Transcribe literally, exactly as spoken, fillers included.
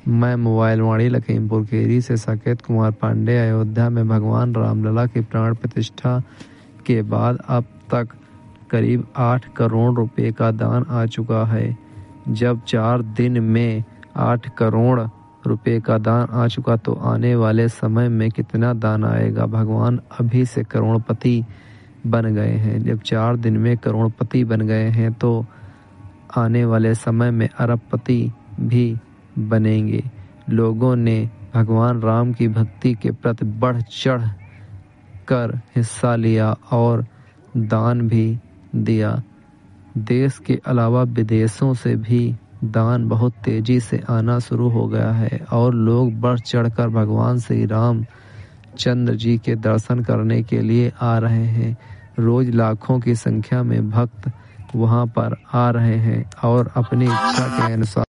मैं मोबाइल वाणी लखीमपुर खीरी से साकेत कुमार पांडे। अयोध्या में भगवान रामलला की प्राण प्रतिष्ठा के बाद अब तक करीब आठ करोड़ रुपए का दान आ चुका है। जब चार दिन में आठ करोड़ रुपए का दान आ चुका तो आने वाले समय में कितना दान आएगा। भगवान अभी से करोड़पति बन गए हैं। जब चार दिन में करोड़पति बन गए हैं तो आने वाले समय में अरबपति भी बनेंगे। लोगों ने भगवान राम की भक्ति के प्रति बढ़ चढ़ कर हिस्सा लिया और दान भी दिया। देश के अलावा विदेशों से भी दान बहुत तेजी से आना शुरू हो गया है और लोग बढ़ चढ़कर भगवान श्री राम चंद्र जी के दर्शन करने के लिए आ रहे हैं। रोज लाखों की संख्या में भक्त वहां पर आ रहे हैं और अपनी इच्छा के अनुसार